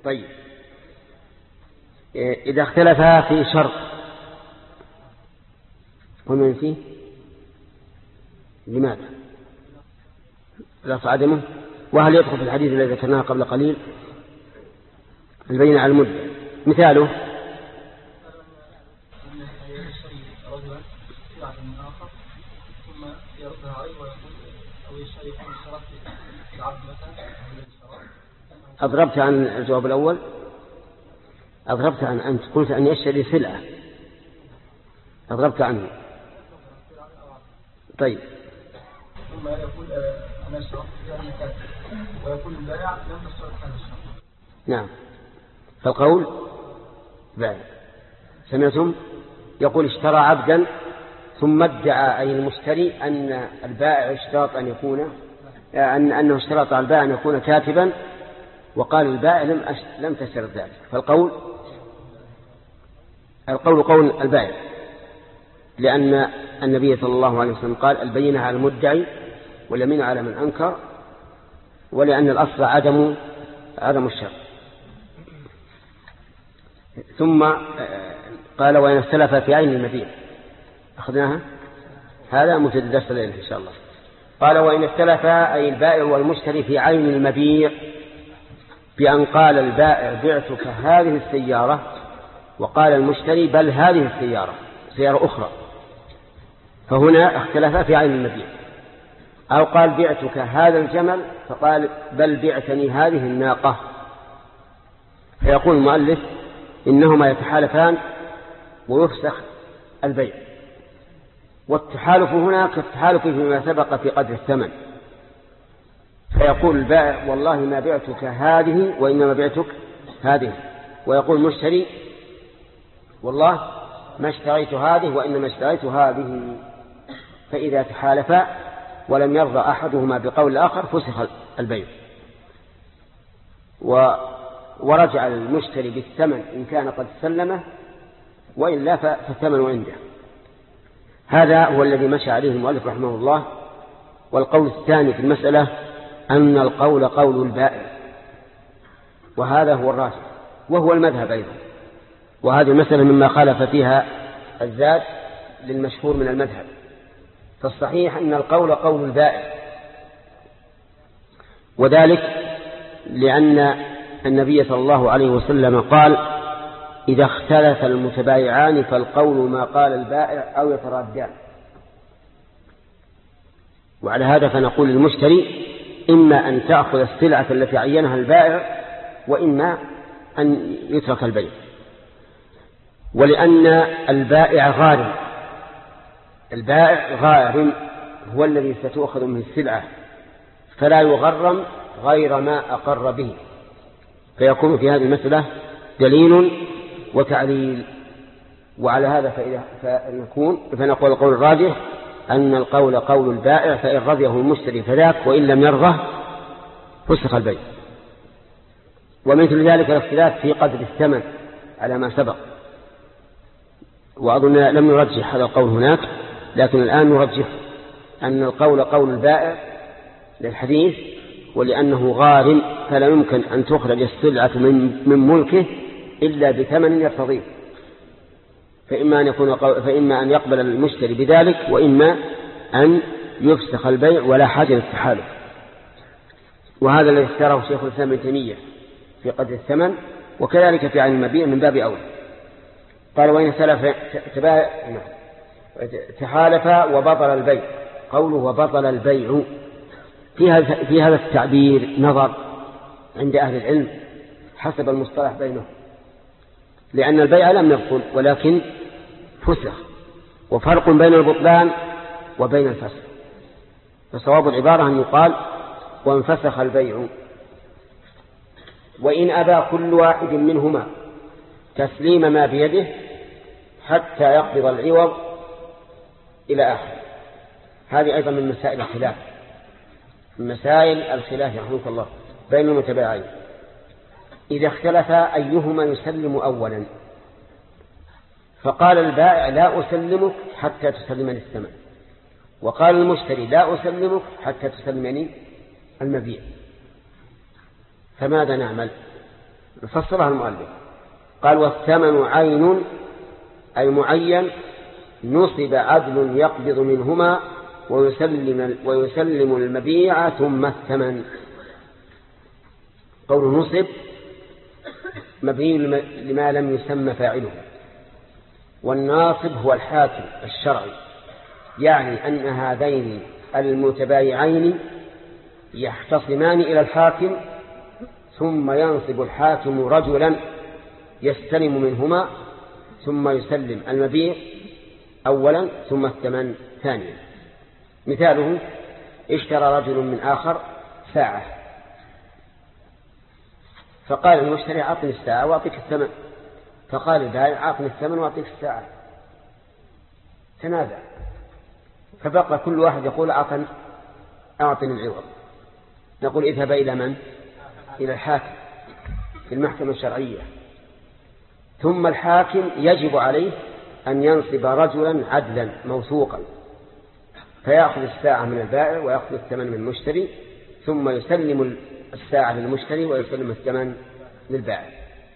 طيب، إذا اختلفا في شرط قلنا فيه لماذا لا عدمه؟ وهل يدخل في الحديث الذي ذكرناه قبل قليل البينة على المدة؟ مثاله أضربت عن الجواب الأول، أضربت عن أنت قلت أن يشتري سلعة، أضربت عنه. طيب، ثم يقول أنا اشتريت ذلك ويقول البائع لم تشترط هذا الشرط. نعم، فالقول بائع. سمعتم؟ يقول اشترى عبدا ثم ادعى أي المشتري أن البائع اشترط أن يكون أنه اشترط على البائع أن يكون كاتبا، وقال البائع لم تشترط ذلك. فالقول قول البائع، لأن النبي صلى الله عليه وسلم قال البينة على المدعي واليمين على من أنكر، ولأن الأصل عدم الشر. ثم قال وإن اختلف في عين المبيع، أخذناها هذا مجد درس الليل إن شاء الله. قال وإن اختلف أي البائع والمشتري في عين المبيع بأن قال البائع بعتك هذه السيارة وقال المشتري بل هذه السيارة سيارة أخرى، فهنا اختلف في عين المبيع. أو قال بعتك هذا الجمل فقال بل بعتني هذه الناقة، فيقول المؤلف إنهما يتحالفان ويفسخ البيع. والتحالف هنا كالتحالف فيما سبق في قدر الثمن، فيقول البائع والله ما بعتك هذه وإنما بعتك هذه، ويقول المشتري والله ما اشتريت هذه وإنما اشتريت هذه. فإذا تحالفا ولم يرضى أحدهما بقول الآخر فسخ البيع، ورجع المشتري بالثمن إن كان قد سلمه، وإلا فالثمن عنده. هذا هو الذي مشى عليه المؤلف رحمه الله. والقول الثاني في المسألة أن القول قول البائع، وهذا هو الراجح وهو المذهب أيضا، وهذه المسألة مما خالف فيها الزاد للمشهور من المذهب. فالصحيح أن القول قول البائع، وذلك لأن النبي صلى الله عليه وسلم قال إذا اختلف المتبايعان فالقول ما قال البائع أو يترادان. وعلى هذا فنقول للمشتري إما أن تأخذ السلعة التي عينها البائع وإما أن يترك البيع. ولأن البائع غارم، البائع غارم هو الذي ستؤخذ منه السلعة، فلا يغرم غير ما أقر به، فيكون في هذه المسألة دليل وتعليل. وعلى هذا فنقول القول الراجح أن القول قول البائع، فإن رضيه المشتري فذاك وإن لم يرضه فسخ البيع. ومثل ذلك الاختلاف في قدر الثمن على ما سبق، وأظن لم نرجح هذا القول هناك، لكن الآن نرجح أن القول قول البائع للحديث، ولأنه غارم فلا يمكن أن تخرج السلعة من ملكه إلا بثمن يرتضيه، فإما أن يقبل المشتري بذلك وإما أن يفسخ البيع ولا حاجة للتحالف. وهذا الذي اختاره شيخ الإسلام ابن تيمية في قدر الثمن، وكذلك في عين المبيع من باب أولى. قال وإن تحالف وبطل البيع، قوله وبطل البيع في هذا التعبير نظر عند أهل العلم حسب المصطلح بينهم، لأن البيع لم يبطل ولكن فسخ، وفرق بين البطلان وبين الفسخ. فصواب العبارة أن يقال وانفسخ البيع. وإن أبى كل واحد منهما تسليم ما بيده حتى يقبض العوض إلى آخر. هذه أيضا من مسائل الخلاف، من مسائل الخلاف رحمه الله بين المتبايعين. إذا اختلف أيهما يسلم أولا، فقال البائع لا أسلمك حتى تسلمني الثمن، وقال المشتري لا أسلمك حتى تسلمني المبيع، فماذا نعمل؟ فسرها المؤلف قال والثمن عين أي معين نصب عدل يقبض منهما ويسلم المبيع ثم الثمن. قول نصب مبني لما لم يسمى فاعله، والناصب هو الحاكم الشرعي، يعني أن هذين المتبايعين يختصمان إلى الحاكم ثم ينصب الحاكم رجلا يستلم منهما ثم يسلم المبيع أولا ثم الثمن ثانيا. مثاله اشترى رجل من آخر ساعة، فقال المشتري أعطني الساعة وأعطيك الثمن، فقال البائع أعطني الثمن وأعطيك الساعة. تنازع، فبقى كل واحد يقول أعطني العوض. نقول اذهب إلى من؟ إلى الحاكم في المحكمة الشرعية، ثم الحاكم يجب عليه أن ينصب رجلا عدلا موثوقا فيأخذ الساعة من البائع ويأخذ الثمن من المشتري، ثم يسلم الساعة للمشتري ويسلم الثمن للبائع.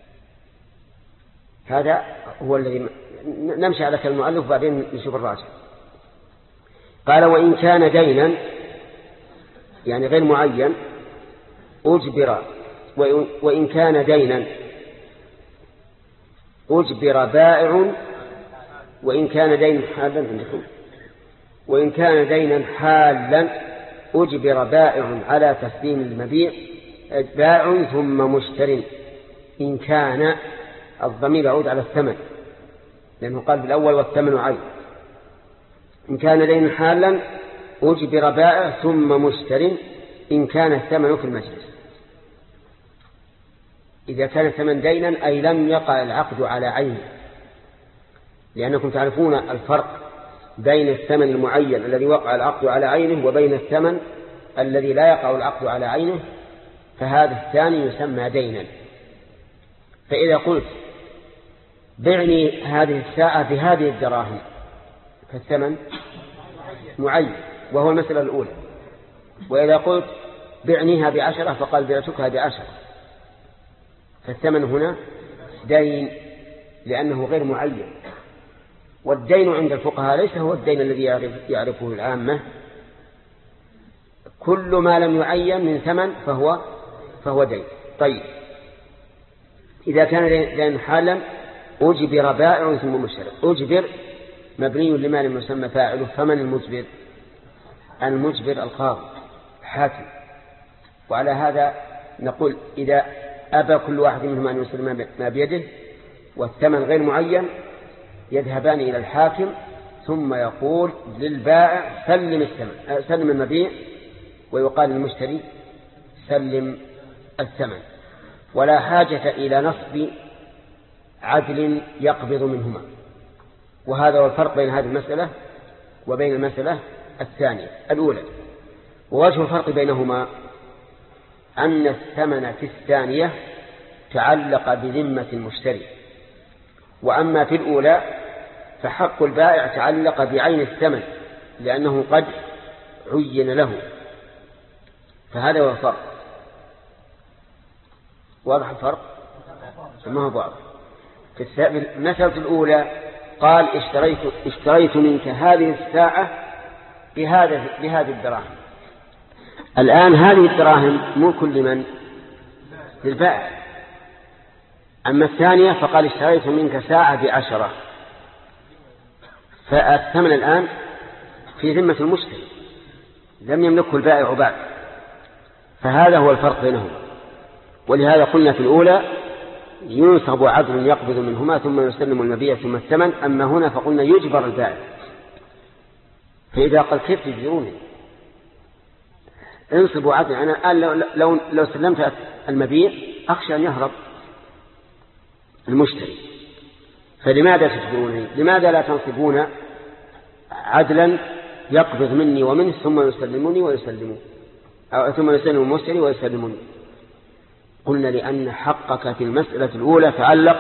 هذا هو الذي نمشي على كلام المؤلف وبعدين نشوف الراجح. قال وإن كان دينا يعني غير معين أجبر، وإن كان دينا أجبر بائع، وإن كان دينا حالا عندكم، وإن كان دينا حالا أجبر بائع على تسليم المبيع، بائع ثم مشتر. إن كان الضمير يعود على الثمن لأنه قال بالأول والثمن عين. إن كان دينا حالا أجبر بائع ثم مشتر إن كان الثمن في المجلس. إذا كان الثمن دينا أي لم يقع العقد على عينه، لأنكم تعرفون الفرق بين الثمن المعين الذي وقع العقد على عينه وبين الثمن الذي لا يقع العقد على عينه، فهذا الثاني يسمى دينا. فإذا قلت بعني هذه الساعة بهذه الدراهم فالثمن معين وهو المسألة الأولى. وإذا قلت بعنيها ب10 فقال بعتكها ب10 فالثمن هنا دين لأنه غير معين. والدين عند الفقهاء ليس هو الدين الذي يعرفه العامة، كل ما لم يعين من ثمن فهو دين. طيب إذا كان دين حالا أجبر بائع ثم مشتر. أجبر مبني لما لم يسمى فاعله، فمن المجبر؟ المجبر القاضي الحاكم. وعلى هذا نقول إذا أبى كل واحد منهم أن يسلم ما بيده والثمن غير معين يذهبان إلى الحاكم ثم يقول للبائع سلم المبيع، ويقال للمشتري سلم الثمن. ولا حاجة إلى نصب عدل يقبض منهما. وهذا هو الفرق بين هذه المسألة وبين المسألة الثانية الأولى. ووجه الفرق بينهما أن الثمن في الثانية تعلق بذمة المشتري، وأما في الأولى فحق البائع تعلق بعين الثمن لأنه قد عين له. فهذا هو الفرق. واضح الفرق؟ ما هو واضح. في المسألة الأولى قال اشتريت منك هذه الساعة بهذه الدراهم. الآن هذه الدراهم ملك لمن؟ للبائع. أما الثانية فقال اشتريت منك ساعة ب10، فالثمن الآن في ذمة المشتري لم يملكه البائع بعد. فهذا هو الفرق بينهما. ولهذا قلنا في الأولى ينصب عدل يقبض منهما ثم يسلم المبيع ثم الثمن. أما هنا فقلنا يجبر البائع. فإذا قال كيف تجبروني؟ انصبوا عدل. أنا قال لو سلمت المبيع أخشى أن يهرب المشتري، فلماذا تجبروني؟ لماذا لا تنصبون عدلا يقبض مني ومنه ثم يسلمني ويسلمون، أو ثم يسلم المشتري ويسلمني؟ قلنا لأن حقك في المسألة الأولى تعلق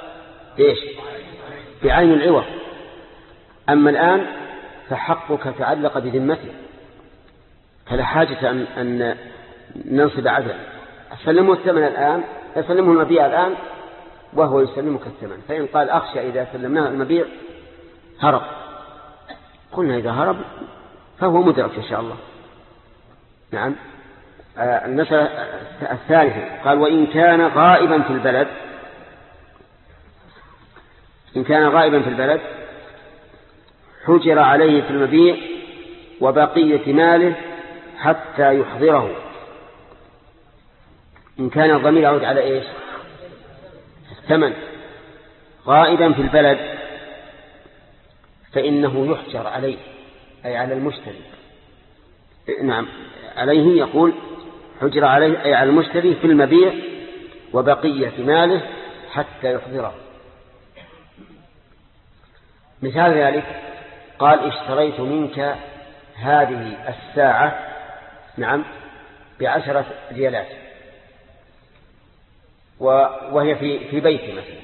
بعين العوض، أما الآن فحقك تعلق بذمته، فلا حاجة أن ننصب عدلا. سلموا الثمن الآن يسلمه المبيع الآن وهو يسلمك الثمن. فإن قال أخشى إذا سلمناه المبيع هرب، قلنا إذا هرب فهو مدرك إن شاء الله. نعم. المسألة الثالثة قال وإن كان غائبا في البلد، إن كان غائبا في البلد حجر عليه في المبيع وبقية ماله حتى يحضره. إن كان الضمير يعود على إيش؟ الثمن. غائبا في البلد فإنه يحجر عليه، أي على المشتري. نعم عليه، يقول حجر عليه أي على المشتري في المبيع وبقية ماله حتى يحضره. مثال ذلك قال اشتريت منك هذه الساعة نعم ب10 ريالات، وهي في بيتي مثلا،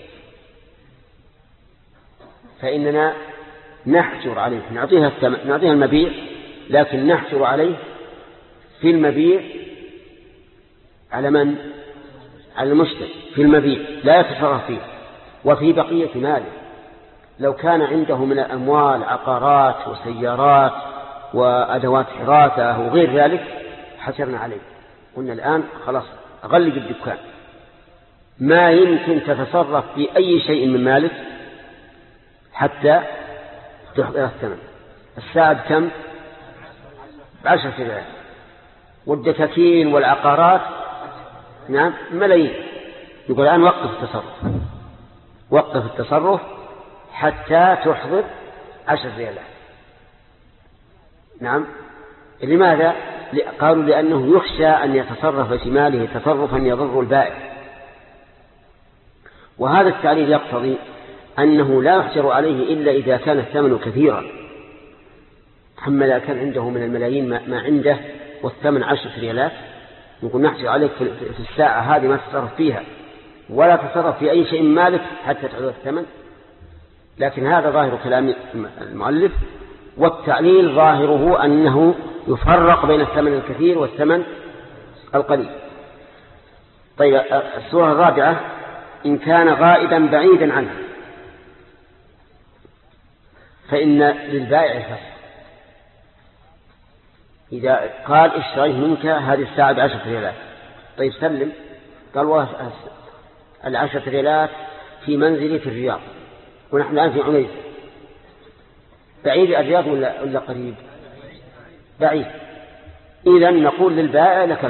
فإننا نحجر عليه، نعطيها المبيع، لكن نحجر عليه في المبيع على من؟ على المشتري في المبيع، لا يتصرف فيه. وفي بقية ماله لو كان عنده من الأموال عقارات وسيارات وأدوات حراثة وغير ذلك حجرنا عليه، قلنا الآن خلاص أغلق الدكان، ما يمكن تتصرف في أي شيء من مالك حتى تحضر الثمن. الساعة كم؟ ب10 ريال، والدكاكين والعقارات نعم ملايين. يقول الآن وقف التصرف حتى تحضر 10 ريالات. نعم. لماذا؟ قالوا لأنه يخشى أن يتصرف في ماله تصرفا يضر البائع. وهذا التعليل يقتضي أنه لا يحجر عليه إلا إذا كان الثمن كثيرا. أما إذا كان عنده من الملايين ما عنده والثمن 10 ريالات، نقول نحجر عليك في الساعة هذه ما تتصرف فيها ولا تتصرف في أي شيء من مالك حتى تعود الثمن. لكن هذا ظاهر كلام المؤلف، والتعليل ظاهره أنه يفرق بين الثمن الكثير والثمن القليل. طيب الصورة الرابعة إن كان غائبا بعيدا عنه فإن للبائع الفسخ. إذا قال اشتريت منك هذه الساعة ب10 ريالات، طيب سلم، قال والله 10 ريالات في منزلي في الرياض ونحن الآن في عنيزة، بعيد الرياض ولا قريب؟ بعيد. إذن نقول للبائع لك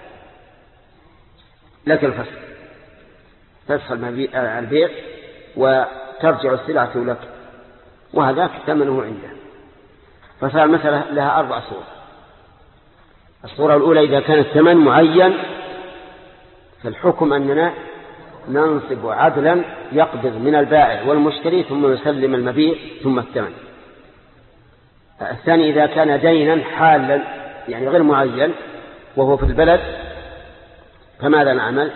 الفسخ، فسخ البيع وترجع السلعة لك، وهذاك ثمنه عنده. فصار المسألة لها 4 صور. الصورة الأولى إذا كان الثمن معين فالحكم أننا ننصب عدلا يقبض من البائع والمشتري ثم يسلم المبيع ثم الثمن. الثاني إذا كان دينا حالا يعني غير معين وهو في البلد فماذا نعمل؟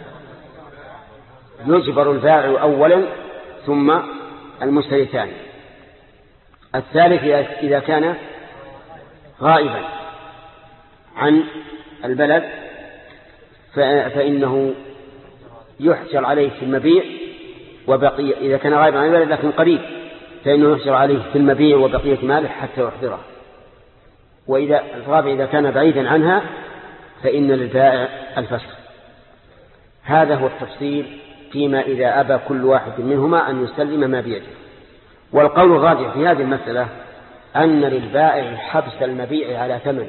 يجبر البائع أولا ثم المشتري ثاني. الثالث إذا كان غائبا عن البلد فإنه يحجر عليه في المبيع وبقية، إذا كان غائبا عن البلد لكن قريب فإنه يحجر عليه في المبيع وبقية ماله حتى يحضره. وإذا الرابع إذا كان بعيدا عنها فإن للبائع الفسخ. هذا هو التفصيل فيما إذا أبى كل واحد منهما أن يسلم ما بيده. والقول الراجح في هذه المسألة أن للبائع حبس المبيع على ثمنه،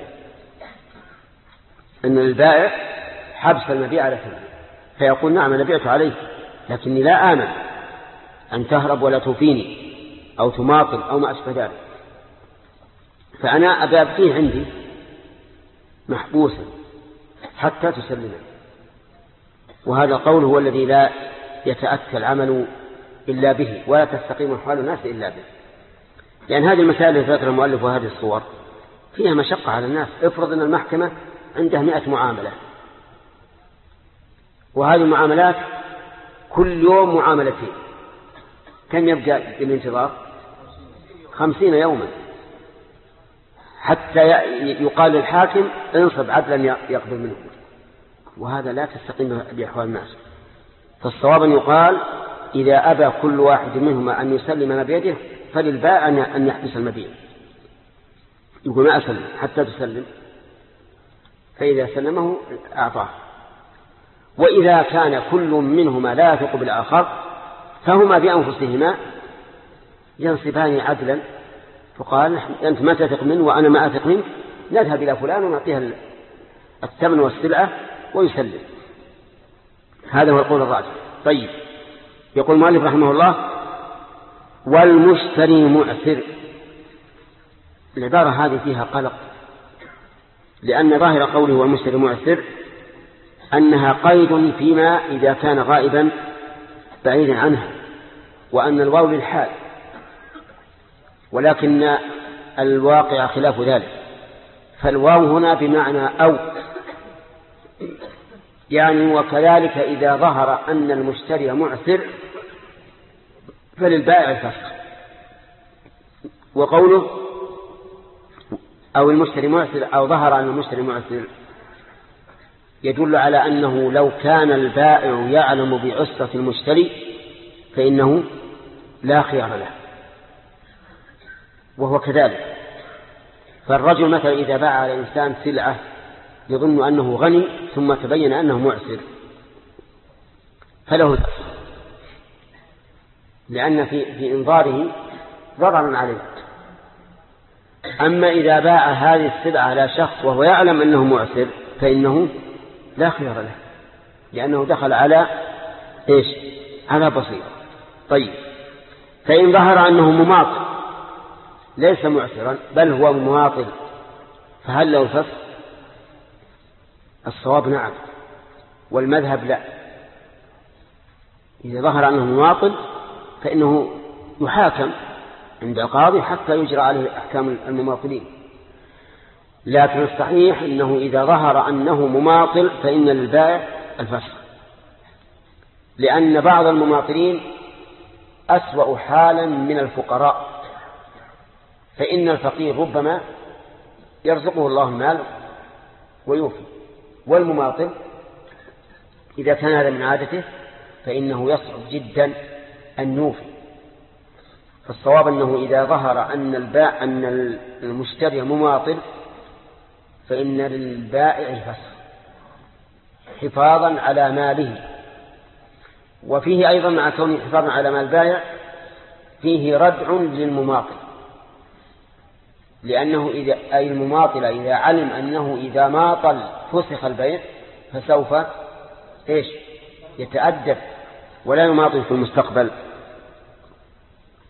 أن للبائع حبس المبيع على ثمنه، فيقول نعم أنا بعت عليك لكني لا آمن أن تهرب ولا توفيني أو تماطل أو ما أشبه ذلك، فأنا أبى أبقيه عندي محبوسا حتى تسلمه. وهذا القول هو الذي لا يتأتى العمل إلا به ولا تستقيم حال الناس إلا به. لأن هذه المسائل التي ذكر المؤلف وهذه الصور فيها مشقة على الناس. افرض أن المحكمة عندها 100 معاملة، وهذه المعاملات كل يوم معاملتين، كم يبقى بالانتظار؟ 50 يوما حتى يقال للحاكم انصب عدلا يقبل منه، وهذا لا تستقيم بأحوال الناس. فالصواب أن يقال إذا أبى كل واحد منهما أن يسلم ما بيده فللبائع أن يحبس المبيع، يقول ما أسلم حتى تسلم، فإذا سلمه أعطاه. وإذا كان كل منهما لا يثق بالآخر فهما بأنفسهما ينصبان عدلا، فقال أنت ما تثق منه وأنا ما أثق منك، نذهب إلى فلان ونعطيها الثمن والسلعة ويسلم. هذا هو القول الراجح. طيب، يقول المؤلف رحمه الله والمشتري معسر. العبارة هذه فيها قلق، لأن ظاهر قوله والمشتري معسر أنها قيد فيما إذا كان غائبا بعيدا عنها، وأن الواو للحال، ولكن الواقع خلاف ذلك. فالواو هنا بمعنى أو، يعني وكذلك إذا ظهر أن المشتري معسر فللبائع الفسخ. وقوله أو المشتري معسر أو ظهر أن المشتري معسر يدل على أنه لو كان البائع يعلم بعسرة المشتري فإنه لا خيار له، وهو كذلك. فالرجل مثلا إذا باع على إنسان سلعة يظن أنه غني ثم تبين أنه معسر فله الفسخ، لأن في إنظاره ضرر عليه. أما إذا باع هذه السلعة على شخص وهو يعلم أنه معسر فإنه لا خيار له، لأنه دخل على إيش؟ على بصيرة. طيب، فإن ظهر أنه مماطل ليس معسرا بل هو مماطل فهل له الفسخ؟ الصواب نعم، والمذهب لا. إذا ظهر أنه مماطل فإنه يحاكم عند القاضي حتى يجرى عليه أحكام المماطلين. لكن الصحيح أنه إذا ظهر أنه مماطل فإن للبائع الفسخ، لأن بعض المماطلين أسوأ حالا من الفقراء. فإن الفقير ربما يرزقه الله المال ويوفي، والمماطل إذا كان هذا من عادته فإنه يصعب جدا أن يوفي. فالصواب أنه إذا ظهر أن المشتري مماطل فإن للبائع الفسخ حفاظا على ماله. وفيه أيضا مع كونه حفاظا على مال البائع فيه ردع للمماطل، لأنه أي المماطل إذا علم أنه إذا ماطل فسخ البيع فسوف يتأدب ولا يماطل في المستقبل.